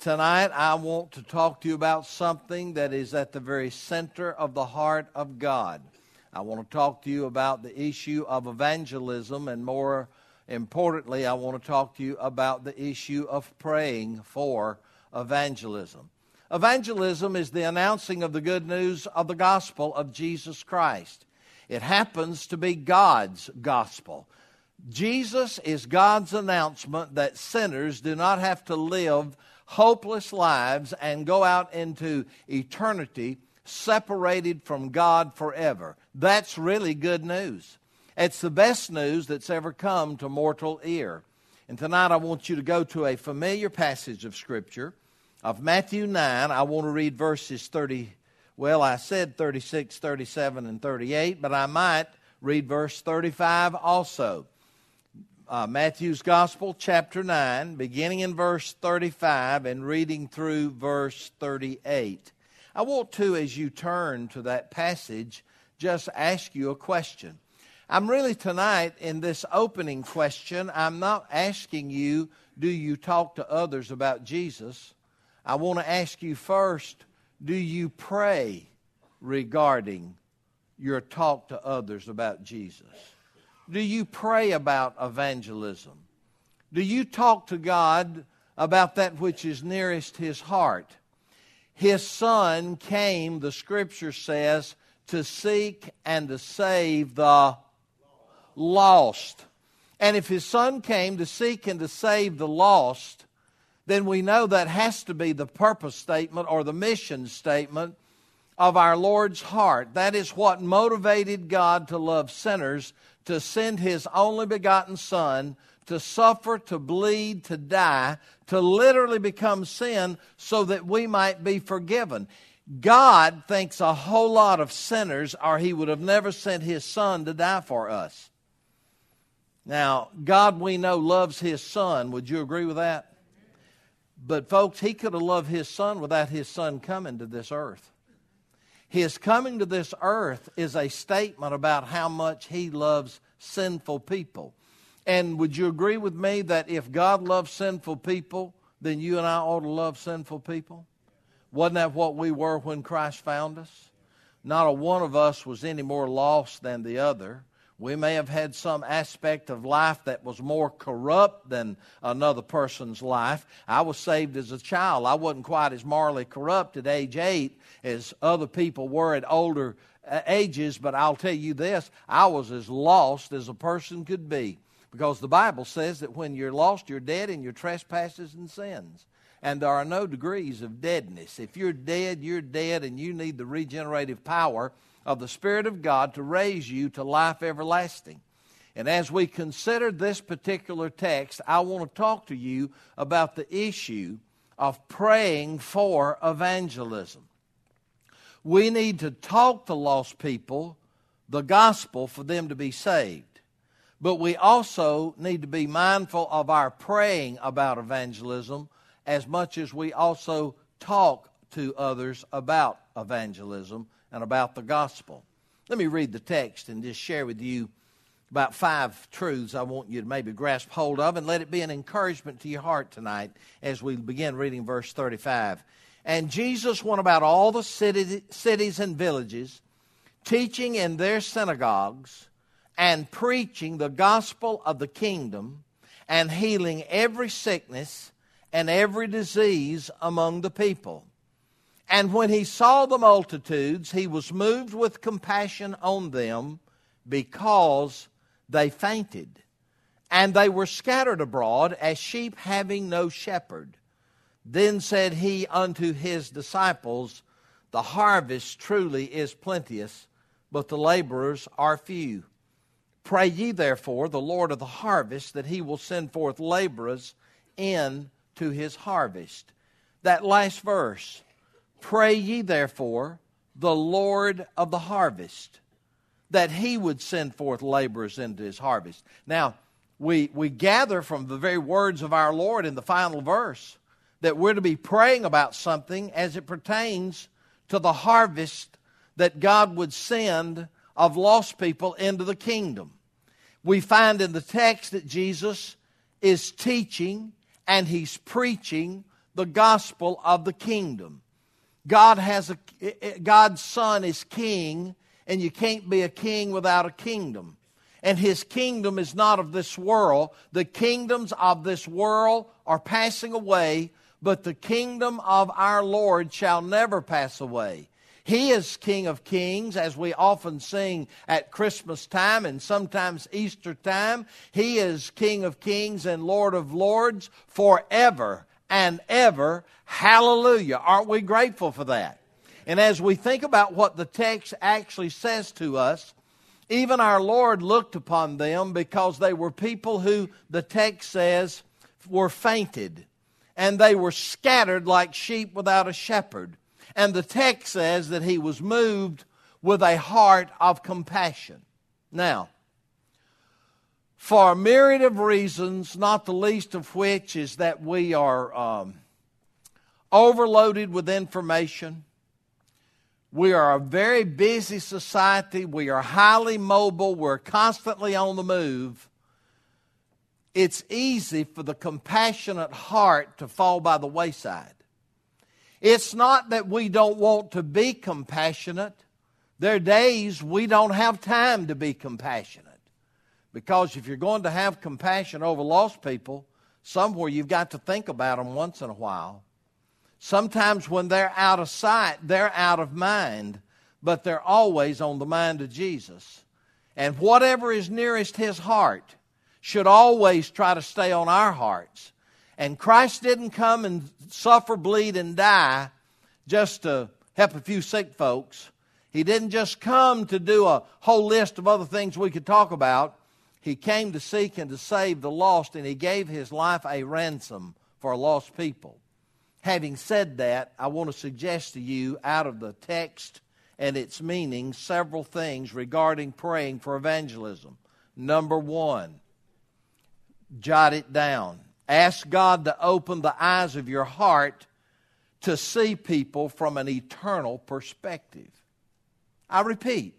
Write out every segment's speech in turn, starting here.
Tonight, I want to talk to you about something that is at the very center of the heart of God. I want to talk to you about the issue of evangelism, and more importantly, I want to talk to you about the issue of praying for evangelism. Evangelism is the announcing of the good news of the gospel of Jesus Christ. It happens to be God's gospel. Jesus is God's announcement that sinners do not have to live hopeless lives and go out into eternity separated from God forever. That's really good news. It's the best news that's ever come to mortal ear. And tonight I want you to go to a familiar passage of Scripture of Matthew 9. I want to read verses 36, 37, and 38, but I might read verse 35 also. Matthew's Gospel, chapter 9, beginning in verse 35 and reading through verse 38. I want to, as you turn to that passage, just ask you a question. I'm really tonight, in this opening question, I'm not asking you, do you talk to others about Jesus? I want to ask you first, do you pray regarding your talk to others about Jesus? Do you pray about evangelism? Do you talk to God about that which is nearest His heart? His Son came, the Scripture says, to seek and to save the lost. And if His Son came to seek and to save the lost, then we know that has to be the purpose statement or the mission statement of our Lord's heart. That is what motivated God to love sinners, to send His only begotten Son, to suffer, to bleed, to die, to literally become sin so that we might be forgiven. God thinks a whole lot of sinners, or He would have never sent His Son to die for us. Now, God, we know, loves His Son. Would you agree with that? But folks, He could have loved His Son without His Son coming to this earth. His coming to this earth is a statement about how much He loves sinful people. And would you agree with me that if God loves sinful people, then you and I ought to love sinful people? Wasn't that what we were when Christ found us? Not a one of us was any more lost than the other. We may have had some aspect of life that was more corrupt than another person's life. I was saved as a child. I wasn't quite as morally corrupt at age 8 as other people were at older ages, but I'll tell you this, I was as lost as a person could be, because the Bible says that when you're lost, you're dead in your trespasses and sins. And there are no degrees of deadness. If you're dead, and you need the regenerative power of the Spirit of God to raise you to life everlasting. And as we consider this particular text, I want to talk to you about the issue of praying for evangelism. We need to talk to lost people the gospel for them to be saved. But we also need to be mindful of our praying about evangelism as much as we also talk to others about evangelism and about the gospel. Let me read the text and just share with you about 5 truths I want you to maybe grasp hold of, and let it be an encouragement to your heart tonight as we begin reading verse 35. And Jesus went about all the cities and villages, teaching in their synagogues and preaching the gospel of the kingdom and healing every sickness and every disease among the people. And when He saw the multitudes, He was moved with compassion on them, because they fainted, and they were scattered abroad as sheep having no shepherd. Then said He unto His disciples, the harvest truly is plenteous, but the laborers are few. Pray ye therefore the Lord of the harvest, that He will send forth laborers into His harvest. That last verse, pray ye therefore the Lord of the harvest, that He would send forth laborers into His harvest. Now, we gather from the very words of our Lord in the final verse that we're to be praying about something as it pertains to the harvest that God would send of lost people into the kingdom. We find in the text that Jesus is teaching and He's preaching the gospel of the kingdom. God's Son is king, and you can't be a king without a kingdom. And His kingdom is not of this world. The kingdoms of this world are passing away, but the kingdom of our Lord shall never pass away. He is King of Kings, as we often sing at Christmas time and sometimes Easter time. He is King of Kings and Lord of Lords forever and ever. Hallelujah. Aren't we grateful for that? And as we think about what the text actually says to us, even our Lord looked upon them because they were people who, the text says, were fainted. And they were scattered like sheep without a shepherd. And the text says that He was moved with a heart of compassion. Now, for a myriad of reasons, not the least of which is that we are overloaded with information. We are a very busy society. We are highly mobile. We're constantly on the move. It's easy for the compassionate heart to fall by the wayside. It's not that we don't want to be compassionate. There are days we don't have time to be compassionate. Because if you're going to have compassion over lost people, somewhere you've got to think about them once in a while. Sometimes when they're out of sight, they're out of mind, but they're always on the mind of Jesus. And whatever is nearest His heart should always try to stay on our hearts. And Christ didn't come and suffer, bleed, and die just to help a few sick folks. He didn't just come to do a whole list of other things we could talk about. He came to seek and to save the lost, and He gave His life a ransom for lost people. Having said that, I want to suggest to you out of the text and its meaning several things regarding praying for evangelism. Number one, jot it down. Ask God to open the eyes of your heart to see people from an eternal perspective. I repeat,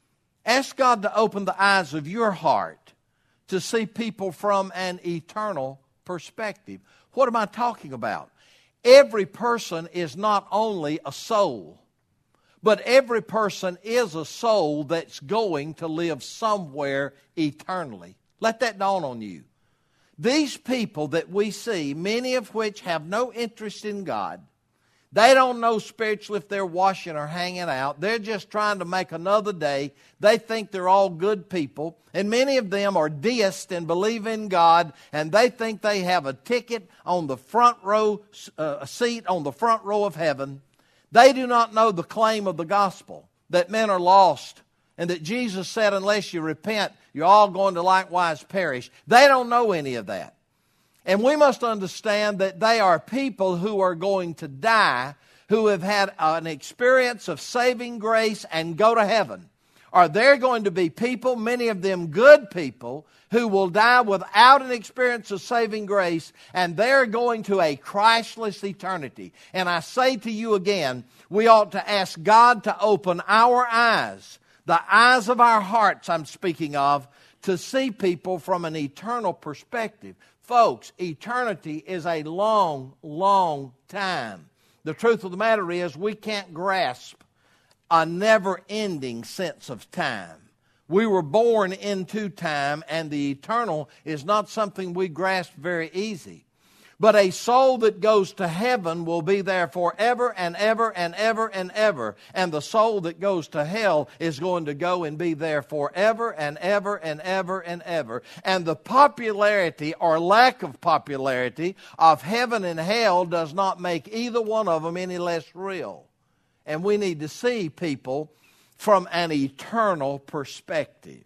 ask God to open the eyes of your heart to see people from an eternal perspective. What am I talking about? Every person is not only a soul, but every person is a soul that's going to live somewhere eternally. Let that dawn on you. These people that we see, many of which have no interest in God, they don't know spiritually if they're washing or hanging out. They're just trying to make another day. They think they're all good people. And many of them are deists and believe in God. And they think they have a ticket on the front row, a seat on the front row of heaven. They do not know the claim of the gospel, that men are lost. And that Jesus said, unless you repent, you're all going to likewise perish. They don't know any of that. And we must understand that they are people who are going to die, who have had an experience of saving grace and go to heaven. Or they're going to be people, many of them good people, who will die without an experience of saving grace, and they're going to a Christless eternity. And I say to you again, we ought to ask God to open our eyes, the eyes of our hearts I'm speaking of, to see people from an eternal perspective. Folks, eternity is a long, long time. The truth of the matter is we can't grasp a never-ending sense of time. We were born into time, and the eternal is not something we grasp very easy. But a soul that goes to heaven will be there forever and ever and ever and ever. And the soul that goes to hell is going to go and be there forever and ever and ever and ever. And the popularity or lack of popularity of heaven and hell does not make either one of them any less real. And we need to see people from an eternal perspective.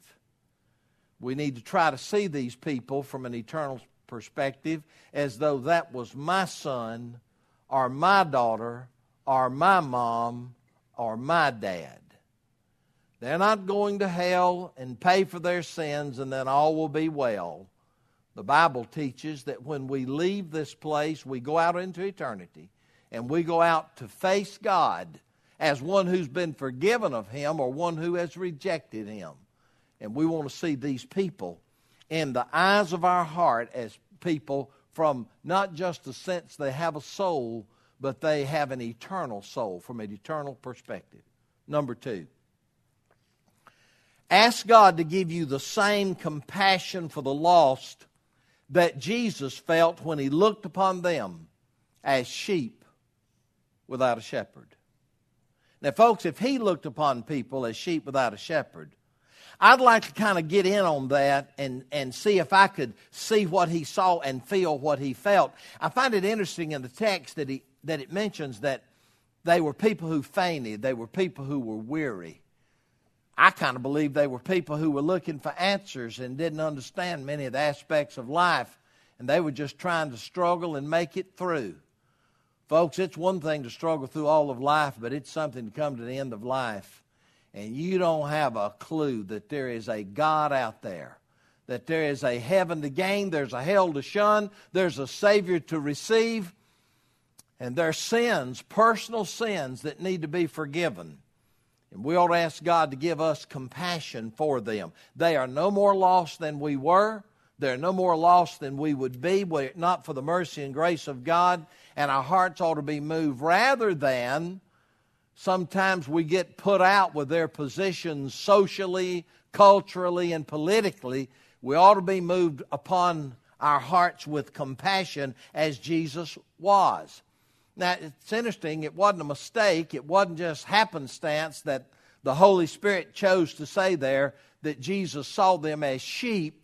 We need to try to see these people from an eternal perspective as though that was my son or my daughter or my mom or my dad. They're not going to hell and pay for their sins and then all will be well. The Bible teaches that when we leave this place, we go out into eternity and we go out to face God as one who's been forgiven of Him or one who has rejected Him. And we want to see these people in the eyes of our heart as people from not just the sense they have a soul, but they have an eternal soul from an eternal perspective. Number 2, ask God to give you the same compassion for the lost that Jesus felt when He looked upon them as sheep without a shepherd. Now, folks, if He looked upon people as sheep without a shepherd, I'd like to kind of get in on that and see if I could see what He saw and feel what He felt. I find it interesting in the text that it mentions that they were people who fainted. They were people who were weary. I kind of believe they were people who were looking for answers and didn't understand many of the aspects of life, and they were just trying to struggle and make it through. Folks, it's one thing to struggle through all of life, but it's something to come to the end of life and you don't have a clue that there is a God out there, that there is a heaven to gain, there's a hell to shun, there's a Savior to receive, and there are sins, personal sins, that need to be forgiven. And we ought to ask God to give us compassion for them. They are no more lost than we were. They're no more lost than we would be were it not for the mercy and grace of God. And our hearts ought to be moved rather than sometimes we get put out with their positions socially, culturally, and politically. We ought to be moved upon our hearts with compassion as Jesus was. Now, it's interesting. It wasn't a mistake. It wasn't just happenstance that the Holy Spirit chose to say there that Jesus saw them as sheep.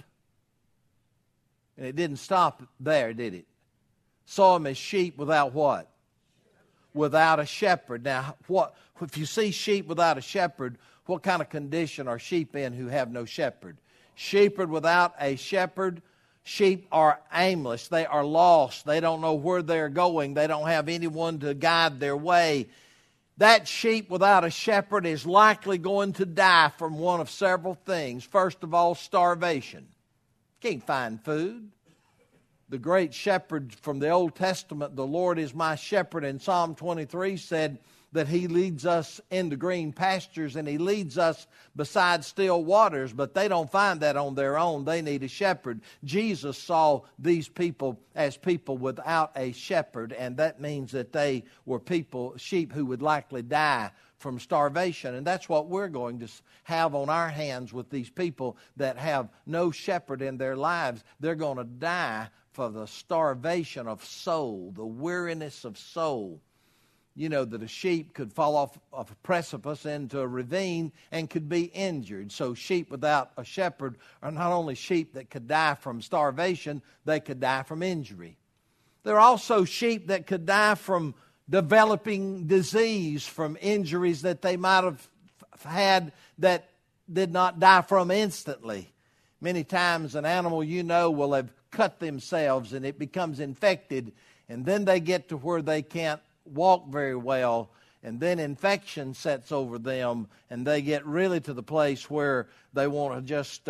And it didn't stop there, did it? Saw them as sheep without what? Without a shepherd. Now, what if you see sheep without a shepherd, what kind of condition are sheep in who have no shepherd? Shepherd without a shepherd, sheep are aimless. They are lost. They don't know where they're going. They don't have anyone to guide their way. That sheep without a shepherd is likely going to die from one of several things. First of all, starvation. Can't find food. The great shepherd from the Old Testament, the Lord is my shepherd, in Psalm 23 said that He leads us into green pastures and He leads us beside still waters, but they don't find that on their own. They need a shepherd. Jesus saw these people as people without a shepherd, and that means that they were sheep who would likely die from starvation. And that's what we're going to have on our hands with these people that have no shepherd in their lives. They're going to die for the starvation of soul, the weariness of soul. You know that a sheep could fall off of a precipice into a ravine and could be injured. So sheep without a shepherd are not only sheep that could die from starvation, they could die from injury. There are also sheep that could die from developing disease, from injuries that they might have had that did not die from instantly. Many times an animal will have cut themselves and it becomes infected, and then they get to where they can't walk very well, and then infection sets over them, and they get really to the place where they want to just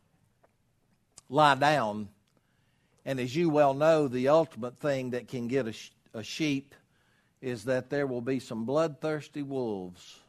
lie down. And as you well know, the ultimate thing that can get a sheep is that there will be some bloodthirsty wolves.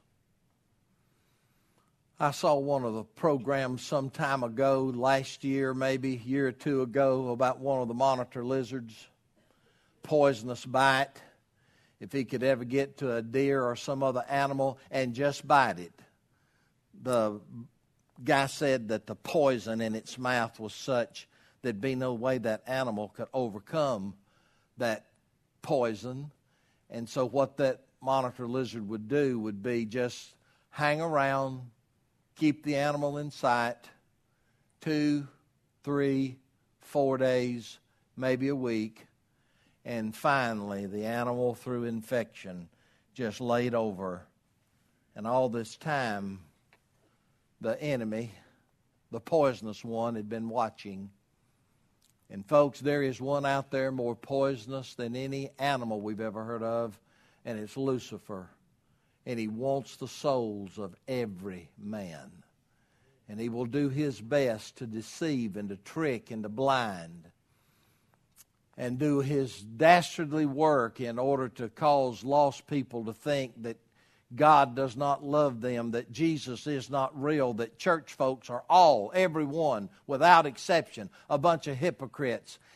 I saw one of the programs some time ago, last year, maybe a year or two ago, about one of the monitor lizards, poisonous bite. If he could ever get to a deer or some other animal and just bite it. The guy said that the poison in its mouth was such there'd be no way that animal could overcome that poison. And so what that monitor lizard would do would be just hang around, keep the animal in sight, 2, 3, 4 days, maybe a week, and finally the animal, through infection, just laid over. And all this time, the enemy, the poisonous one, had been watching. And folks, there is one out there more poisonous than any animal we've ever heard of, and it's Lucifer. And he wants the souls of every man. And he will do his best to deceive and to trick and to blind and do his dastardly work in order to cause lost people to think that God does not love them, that Jesus is not real, that church folks are all, everyone, without exception, a bunch of hypocrites.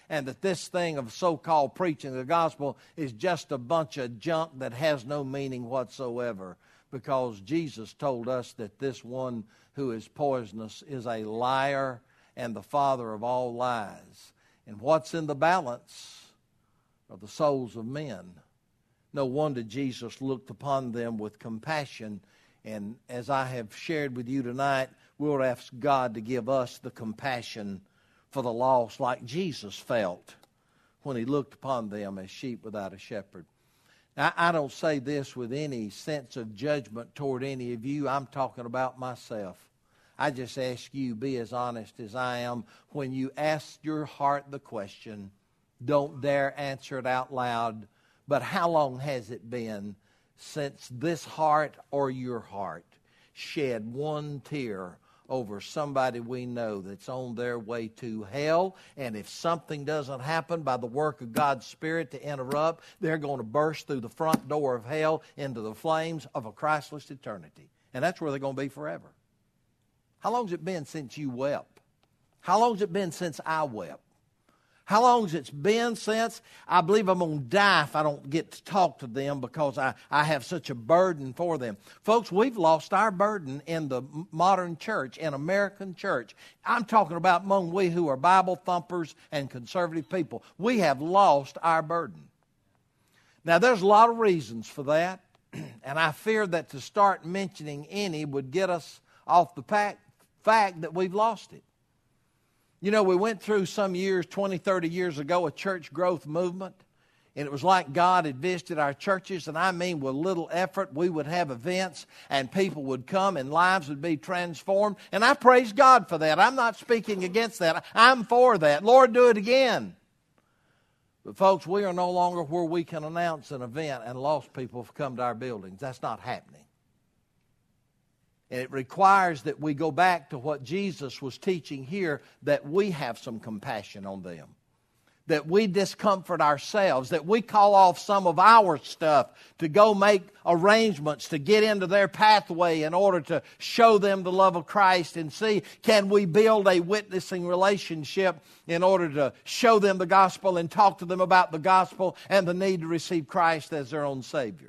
and that this thing of so-called preaching the gospel is just a bunch of junk that has no meaning whatsoever, because Jesus told us that this one who is poisonous is a liar and the father of all lies. And what's in the balance are the souls of men. No wonder Jesus looked upon them with compassion. And as I have shared with you tonight, we'll ask God to give us the compassion for the lost like Jesus felt when he looked upon them as sheep without a shepherd. Now, I don't say this with any sense of judgment toward any of you. I'm talking about myself. I just ask you, be as honest as I am. When you ask your heart the question, don't dare answer it out loud. But how long has it been since this heart or your heart shed one tear over somebody we know that's on their way to hell? And if something doesn't happen by the work of God's Spirit to interrupt, they're going to burst through the front door of hell into the flames of a Christless eternity. And that's where they're going to be forever. How long has it been since you wept? How long has it been since I wept? How long has it been since? I believe I'm going to die if I don't get to talk to them, because I have such a burden for them. Folks, we've lost our burden in the modern church, in American church. I'm talking about among we who are Bible thumpers and conservative people. We have lost our burden. Now, there's a lot of reasons for that, and I fear that to start mentioning any would get us off the fact that we've lost it. You know, we went through some years, 20, 30 years ago, a church growth movement. And it was like God had visited our churches. And I mean, with little effort, we would have events and people would come and lives would be transformed. And I praise God for that. I'm not speaking against that. I'm for that. Lord, do it again. But folks, we are no longer where we can announce an event and lost people have come to our buildings. That's not happening. And it requires that we go back to what Jesus was teaching here, that we have some compassion on them, that we discomfort ourselves, that we call off some of our stuff to go make arrangements to get into their pathway in order to show them the love of Christ and see, can we build a witnessing relationship in order to show them the gospel and talk to them about the gospel and the need to receive Christ as their own Savior.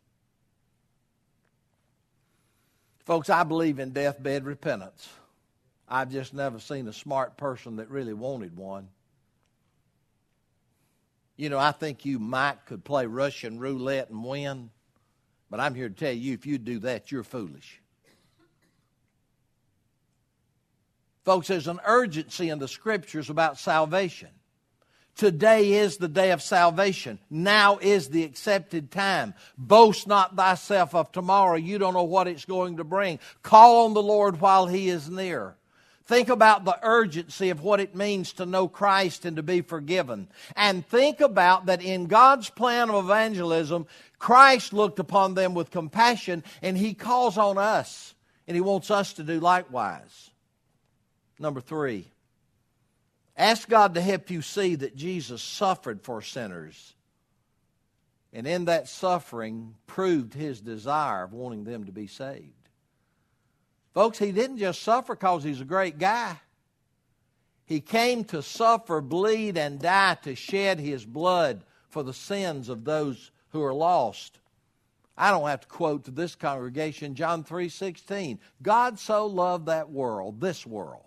Folks, I believe in deathbed repentance. I've just never seen a smart person that really wanted one. You know, I think you could play Russian roulette and win, but I'm here to tell you, if you do that, you're foolish. Folks, there's an urgency in the Scriptures about salvation. Today is the day of salvation. Now is the accepted time. Boast not thyself of tomorrow. You don't know what it's going to bring. Call on the Lord while He is near. Think about the urgency of what it means to know Christ and to be forgiven. And think about that in God's plan of evangelism, Christ looked upon them with compassion, and He calls on us, and He wants us to do likewise. Number 3. Ask God to help you see that Jesus suffered for sinners. And in that suffering proved His desire of wanting them to be saved. Folks, He didn't just suffer because He's a great guy. He came to suffer, bleed, and die to shed His blood for the sins of those who are lost. I don't have to quote to this congregation John 3:16. God so loved that world, this world,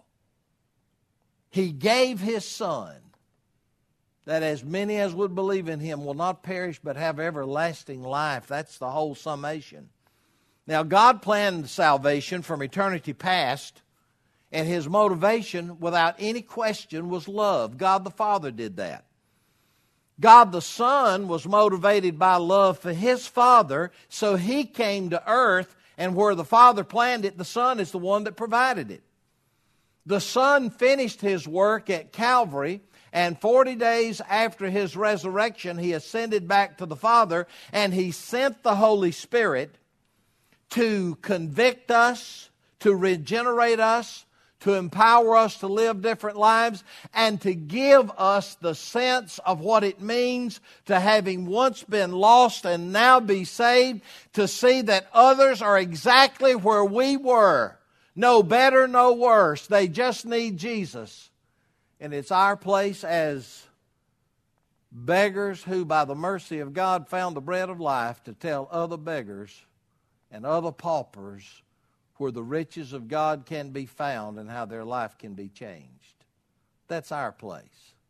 He gave His Son, that as many as would believe in Him will not perish but have everlasting life. That's the whole summation. Now, God planned salvation from eternity past, and His motivation, without any question, was love. God the Father did that. God the Son was motivated by love for His Father, so He came to earth, and where the Father planned it, the Son is the one that provided it. The Son finished His work at Calvary, and 40 days after His resurrection, He ascended back to the Father, and He sent the Holy Spirit to convict us, to regenerate us, to empower us to live different lives, and to give us the sense of what it means to, having once been lost and now be saved, to see that others are exactly where we were. No better, no worse. They just need Jesus. And it's our place as Beggars who, by the mercy of God, found the bread of life to tell other beggars and other paupers where the riches of God can be found and how their life can be changed. That's our place.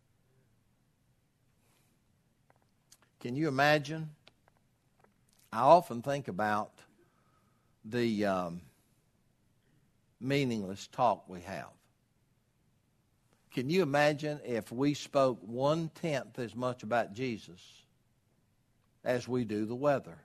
Can you imagine? I often think about the meaningless talk we have. Can you imagine if we spoke 1/10 as much about Jesus as we do the weather?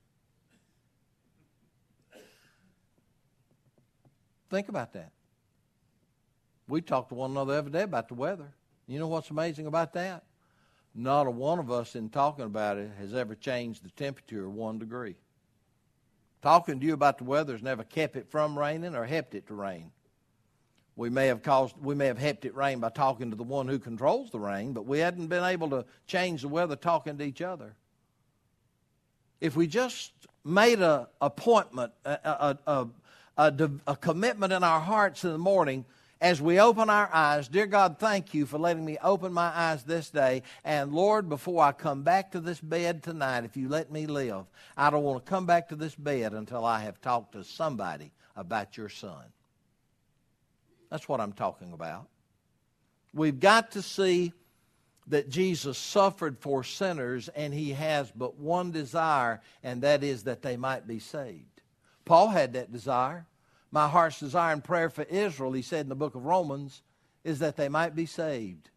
Think about that. We talked to one another every day about the weather. You know what's amazing about that? Not a one of us in talking about it has ever changed the temperature 1 degree. Talking to you about the weather has never kept it from raining or helped it to rain. We may have helped it rain by talking to the one who controls the rain, but we hadn't been able to change the weather talking to each other. If we just made an appointment, a commitment in our hearts in the morning, as we open our eyes, dear God, thank you for letting me open my eyes this day. And Lord, before I come back to this bed tonight, if you let me live, I don't want to come back to this bed until I have talked to somebody about your Son. That's what I'm talking about. We've got to see that Jesus suffered for sinners, and he has but one desire, and that is that they might be saved. Paul had that desire. My heart's desire and prayer for Israel, he said in the book of Romans, is that they might be saved.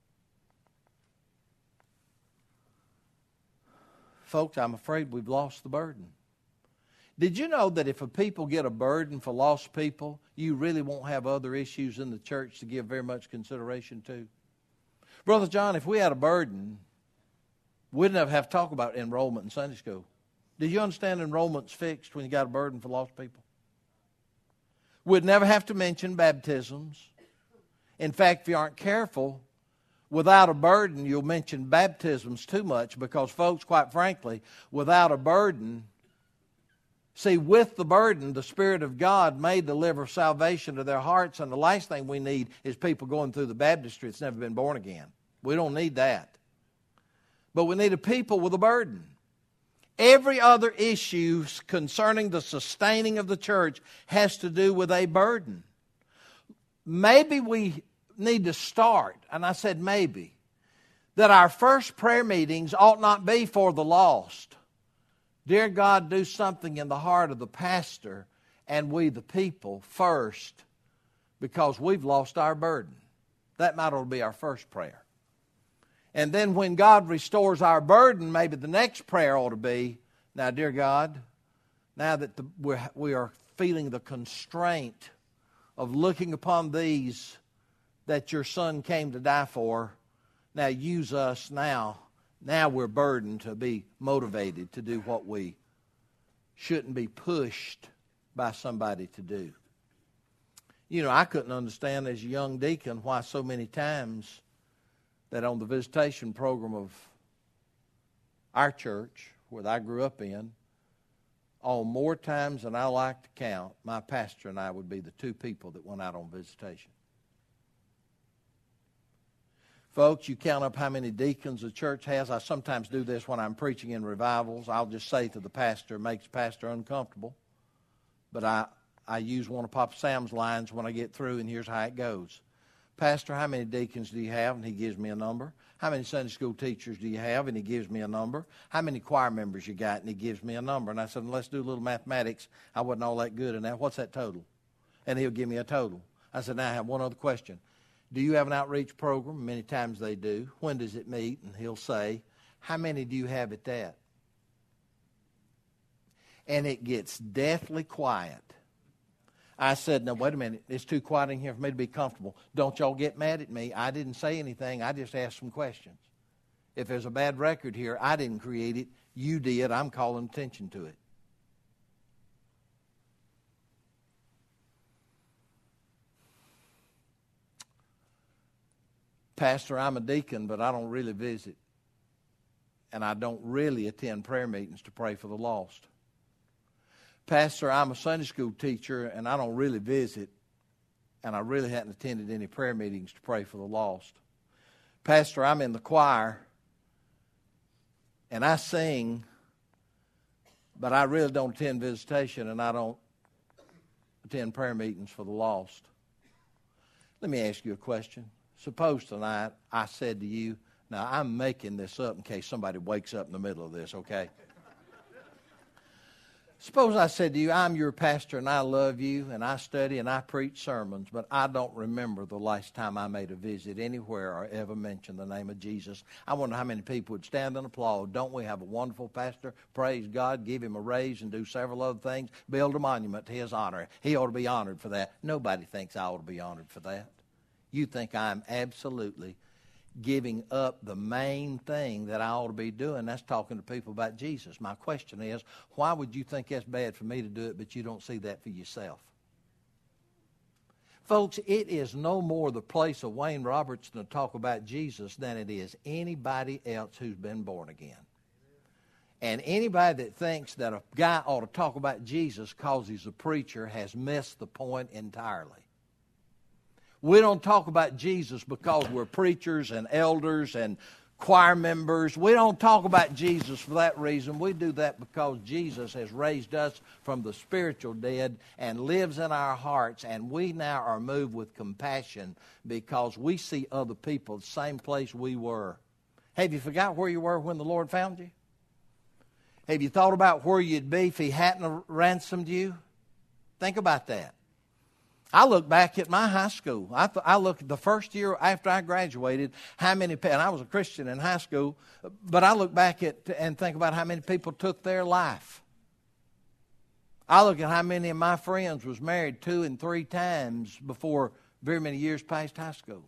Folks, I'm afraid we've lost the burden. Did you know that if a people get a burden for lost people, you really won't have other issues in the church to give very much consideration to? Brother John, if we had a burden, we'd never have to talk about enrollment in Sunday school. Did you understand enrollment's fixed when you got a burden for lost people? We'd never have to mention baptisms. In fact, if you aren't careful, without a burden, you'll mention baptisms too much because, folks, quite frankly, without a burden, see, with the burden, the Spirit of God may deliver salvation to their hearts, and the last thing we need is people going through the baptistry that's never been born again. We don't need that. But we need a people with a burden. Every other issue concerning the sustaining of the church has to do with a burden. Maybe we need to start, and I said maybe, that our first prayer meetings ought not be for the lost. Dear God, do something in the heart of the pastor and we the people first, because we've lost our burden. That might ought to be our first prayer. And then when God restores our burden, maybe the next prayer ought to be, now, dear God, now that we are feeling the constraint of looking upon these that your Son came to die for, now use us now. Now we're burdened to be motivated to do what we shouldn't be pushed by somebody to do. You know, I couldn't understand as a young deacon why so many times that on the visitation program of our church, where I grew up in, on more times than I like to count, my pastor and I would be the two people that went out on visitation. Folks, you count up how many deacons the church has. I sometimes do this when I'm preaching in revivals. I'll just say to the pastor, it makes the pastor uncomfortable. But I use one of Papa Sam's lines when I get through, and here's how it goes. Pastor, how many deacons do you have? And he gives me a number. How many Sunday school teachers do you have? And he gives me a number. How many choir members you got? And he gives me a number. And I said, let's do a little mathematics. I wasn't all that good in that. What's that total? And he'll give me a total. I said, now I have one other question. Do you have an outreach program? Many times they do. When does it meet? And he'll say, how many do you have at that? And it gets deathly quiet. I said, no, wait a minute. It's too quiet in here for me to be comfortable. Don't y'all get mad at me. I didn't say anything. I just asked some questions. If there's a bad record here, I didn't create it. You did. I'm calling attention to it. Pastor, I'm a deacon, but I don't really visit. And I don't really attend prayer meetings to pray for the lost. Pastor, I'm a Sunday school teacher, and I don't really visit, and I really hadn't attended any prayer meetings to pray for the lost. Pastor, I'm in the choir, and I sing, but I really don't attend visitation, and I don't attend prayer meetings for the lost. Let me ask you a question. Suppose tonight I said to you, now I'm making this up in case somebody wakes up in the middle of this, okay? Suppose I said to you, I'm your pastor and I love you and I study and I preach sermons, but I don't remember the last time I made a visit anywhere or ever mentioned the name of Jesus. I wonder how many people would stand and applaud. Don't we have a wonderful pastor? Praise God, give him a raise and do several other things. Build a monument to his honor. He ought to be honored for that. Nobody thinks I ought to be honored for that. You think I'm absolutely giving up the main thing that I ought to be doing. That's talking to people about Jesus. My question is, why would you think that's bad for me to do it, but you don't see that for yourself? Folks, it is no more the place of Wayne Robertson to talk about Jesus than it is anybody else who's been born again. And anybody that thinks that a guy ought to talk about Jesus because he's a preacher has missed the point entirely. We don't talk about Jesus because we're preachers and elders and choir members. We don't talk about Jesus for that reason. We do that because Jesus has raised us from the spiritual dead and lives in our hearts, and we now are moved with compassion because we see other people the same place we were. Have you forgot where you were when the Lord found you? Have you thought about where you'd be if he hadn't ransomed you? Think about that. I look back at my high school. I look at the first year after I graduated, and I was a Christian in high school, but I look back at and think about how many people took their life. I look at how many of my friends was married 2 and 3 times before very many years past high school.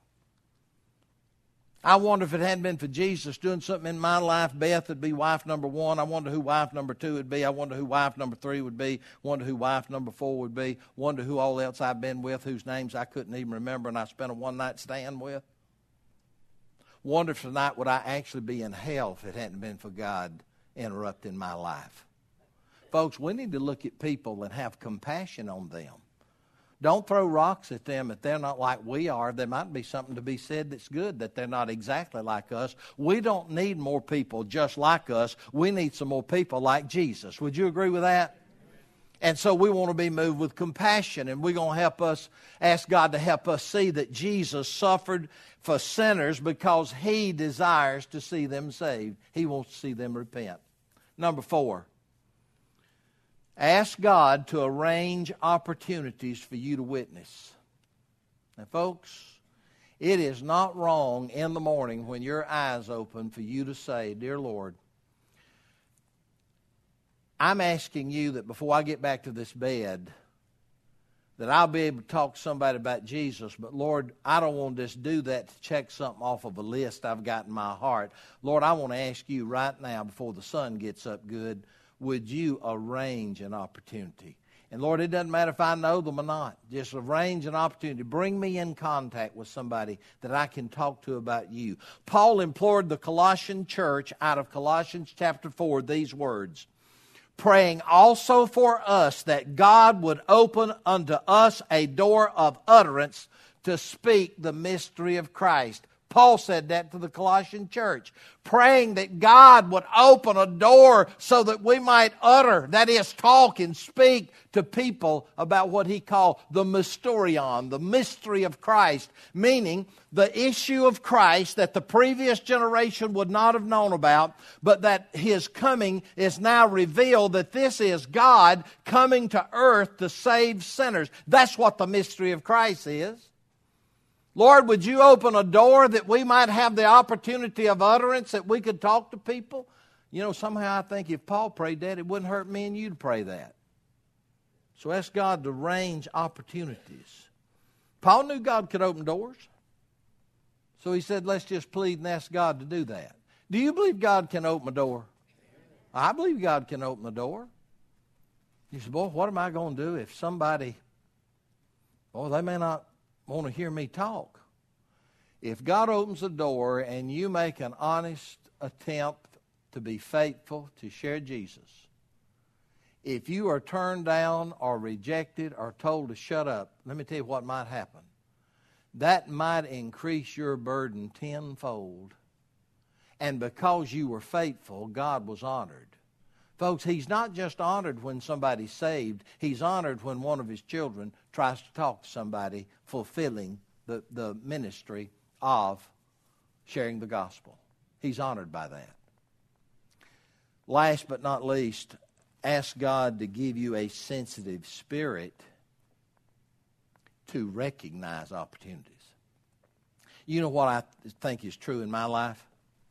I wonder if it hadn't been for Jesus doing something in my life, Beth would be wife number 1. I wonder who wife number 2 would be. I wonder who wife number 3 would be. Wonder who wife number 4 would be. Wonder who all else I've been with whose names I couldn't even remember and I spent a one-night stand with. Wonder if tonight would I actually be in hell if it hadn't been for God interrupting my life. Folks, we need to look at people and have compassion on them. Don't throw rocks at them if they're not like we are. There might be something to be said that's good, that they're not exactly like us. We don't need more people just like us. We need some more people like Jesus. Would you agree with that? And so we want to be moved with compassion, and we're going to ask God to help us see that Jesus suffered for sinners because he desires to see them saved. He wants to see them repent. Number 4. Ask God to arrange opportunities for you to witness. Now, folks, it is not wrong in the morning when your eyes open for you to say, Dear Lord, I'm asking you that before I get back to this bed, that I'll be able to talk to somebody about Jesus, but Lord, I don't want to just do that to check something off of a list I've got in my heart. Lord, I want to ask you right now before the sun gets up good, would you arrange an opportunity? And Lord, it doesn't matter if I know them or not. Just arrange an opportunity. Bring me in contact with somebody that I can talk to about you. Paul implored the Colossian church out of Colossians chapter 4 these words, praying also for us that God would open unto us a door of utterance to speak the mystery of Christ. Paul said that to the Colossian church, praying that God would open a door so that we might utter, that is, talk and speak to people about what he called the mysterion, the mystery of Christ, meaning the issue of Christ that the previous generation would not have known about, but that his coming is now revealed, that this is God coming to earth to save sinners. That's what the mystery of Christ is. Lord, would you open a door that we might have the opportunity of utterance, that we could talk to people? You know, somehow I think if Paul prayed that, it wouldn't hurt me and you to pray that. So ask God to arrange opportunities. Paul knew God could open doors. So he said, let's just plead and ask God to do that. Do you believe God can open a door? I believe God can open a door. You say, boy, what am I going to do if somebody, they may not want to hear me talk. If God opens a door and you make an honest attempt to be faithful to share Jesus, if you are turned down or rejected or told to shut up, let me tell you what might happen. That might increase your burden tenfold. And because you were faithful, God was honored. Folks, He's not just honored when somebody's saved. He's honored when one of His children tries to talk to somebody fulfilling the ministry of sharing the gospel. He's honored by that. Last but not least, ask God to give you a sensitive spirit to recognize opportunities. You know what I think is true in my life?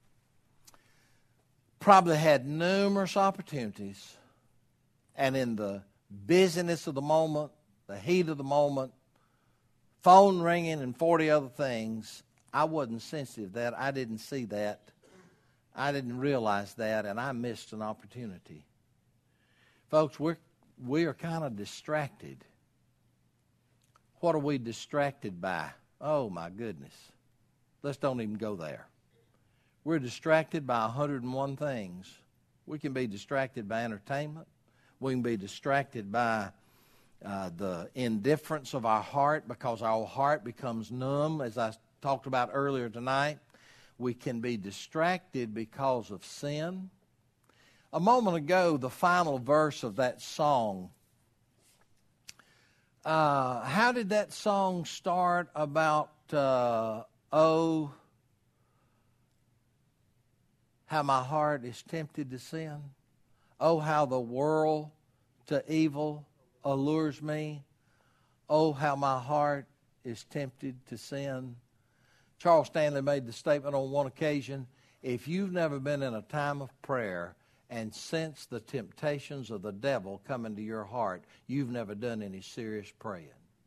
Probably had numerous opportunities, and in the busyness of the moment, the heat of the moment, phone ringing and 40 other things, I wasn't sensitive to that. I didn't see that. I didn't realize that, and I missed an opportunity. Folks, we are kind of distracted. What are we distracted by? Oh, my goodness. Let's don't even go there. We're distracted by 101 things. We can be distracted by entertainment. We can be distracted by the indifference of our heart because our heart becomes numb, as I talked about earlier tonight. We can be distracted because of sin. A moment ago, the final verse of that song, how did that song start about, oh, how my heart is tempted to sin? Oh, how the world to evil allures me. Oh, how my heart is tempted to sin. Charles Stanley made the statement on one occasion, if you've never been in a time of prayer and sensed the temptations of the devil come into your heart, you've never done any serious praying.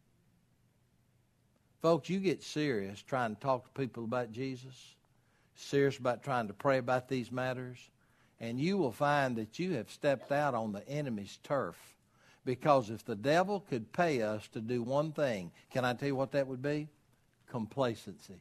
Folks, you get serious trying to talk to people about Jesus, serious about trying to pray about these matters, and you will find that you have stepped out on the enemy's turf. Because if the devil could pay us to do one thing, can I tell you what that would be? Complacency.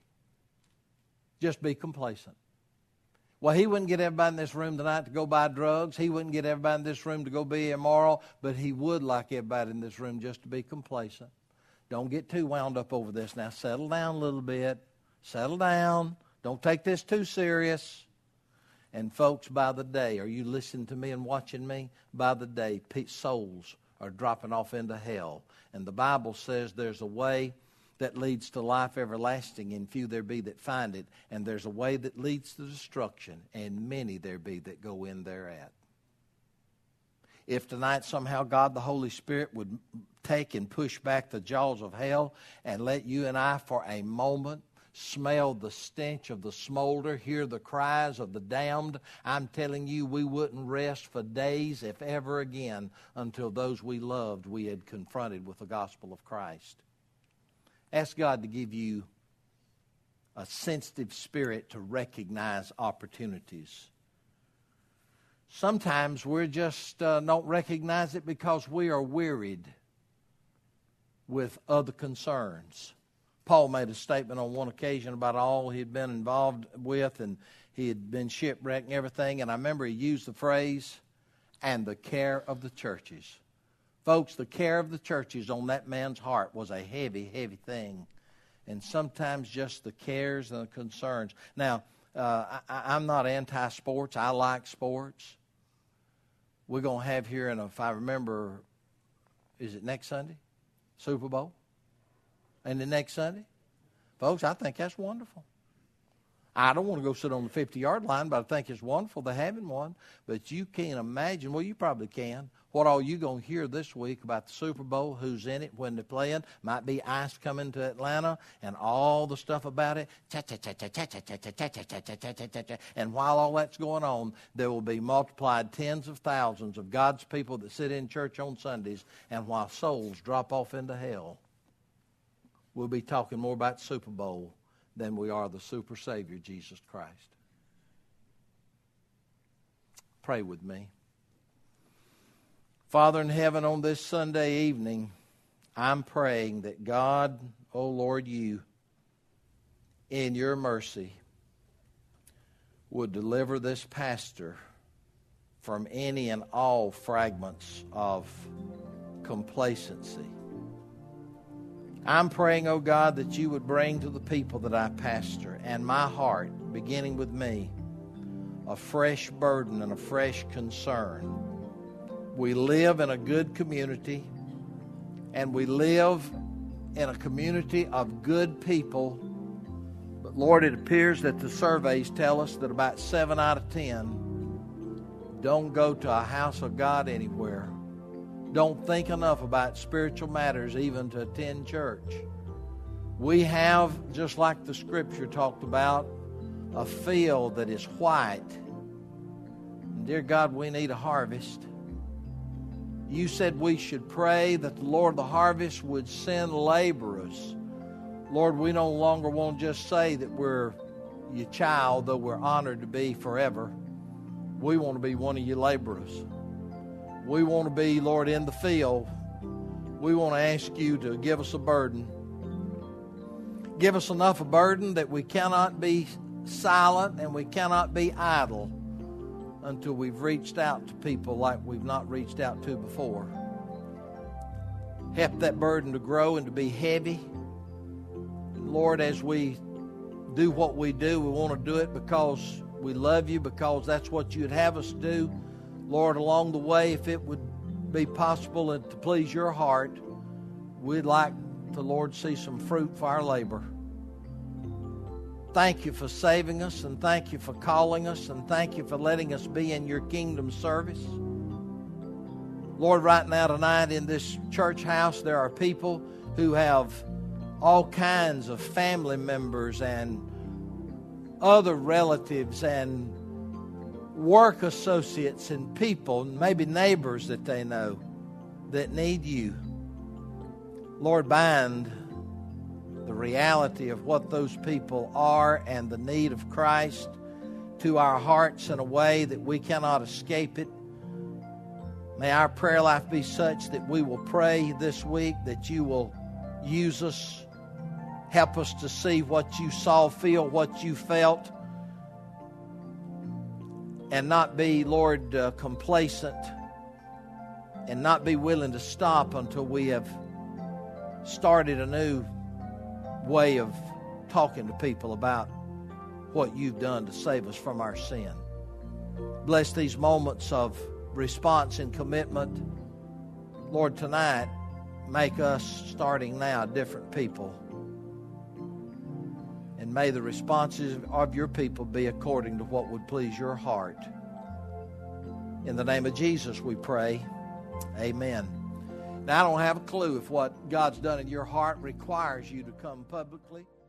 Just be complacent. Well, he wouldn't get everybody in this room tonight to go buy drugs. He wouldn't get everybody in this room to go be immoral, but he would like everybody in this room just to be complacent. Don't get too wound up over this. Now settle down a little bit. Settle down. Don't take this too serious. And folks, by the day, are you listening to me and watching me? By the day, souls are dropping off into hell. And the Bible says there's a way that leads to life everlasting, and few there be that find it. And there's a way that leads to destruction, and many there be that go in thereat. If tonight somehow God the Holy Spirit would take and push back the jaws of hell and let you and I for a moment smell the stench of the smolder, hear the cries of the damned, I'm telling you, we wouldn't rest for days, if ever again, until those we loved we had confronted with the gospel of Christ. Ask God to give you a sensitive spirit to recognize opportunities. Sometimes we just don't recognize it because we are wearied with other concerns. Paul made a statement on one occasion about all he'd been involved with, and he had been shipwrecked and everything, and I remember he used the phrase, and the care of the churches. Folks, the care of the churches on that man's heart was a heavy, heavy thing. And sometimes just the cares and the concerns. Now, I'm not anti-sports. I like sports. We're going to have here, if I remember, is it next Sunday? Super Bowl? And the next Sunday? Folks, I think that's wonderful. I don't want to go sit on the 50-yard line, but I think it's wonderful they're having one. But you can't imagine, well, you probably can, what all you going to hear this week about the Super Bowl, who's in it, when they're playing. Might be ICE coming to Atlanta and all the stuff about it. And while all that's going on, there will be multiplied tens of thousands of God's people that sit in church on Sundays, and while souls drop off into hell, we'll be talking more about Super Bowl than we are the super Savior, Jesus Christ. Pray with me. Father in heaven, on this Sunday evening, I'm praying that God, oh Lord, you, in your mercy, would deliver this pastor from any and all fragments of complacency. I'm praying, oh God, that you would bring to the people that I pastor and my heart, beginning with me, a fresh burden and a fresh concern. We live in a good community, and we live in a community of good people. But Lord, it appears that the surveys tell us that about 7 out of 10 don't go to a house of God anywhere. Don't think enough about spiritual matters even to attend church. We have, just like the scripture talked about, a field that is white. And dear God, we need a harvest. You said we should pray that the Lord of the harvest would send laborers. Lord, we no longer want to just say that we're your child, though we're honored to be forever. We want to be one of your laborers. We want to be, Lord, in the field. We want to ask you to give us a burden. Give us enough a burden that we cannot be silent and we cannot be idle until we've reached out to people like we've not reached out to before. Help that burden to grow and to be heavy. Lord, as we do what we do, we want to do it because we love you, because that's what you'd have us do. Lord, along the way, if it would be possible and to please your heart, we'd like to, Lord, see some fruit for our labor. Thank you for saving us, and thank you for calling us, and thank you for letting us be in your kingdom service. Lord, right now tonight in this church house, there are people who have all kinds of family members and other relatives and work associates and people, maybe neighbors that they know that need you. Lord, bind the reality of what those people are and the need of Christ to our hearts in a way that we cannot escape it. May our prayer life be such that we will pray this week, that you will use us, help us to see what you saw, feel what you felt, and not be, Lord, complacent, and not be willing to stop until we have started a new way of talking to people about what you've done to save us from our sin. Bless these moments of response and commitment. Lord, tonight, make us, starting now, different people. And may the responses of your people be according to what would please your heart. In the name of Jesus we pray. Amen. Now, I don't have a clue if what God's done in your heart requires you to come publicly.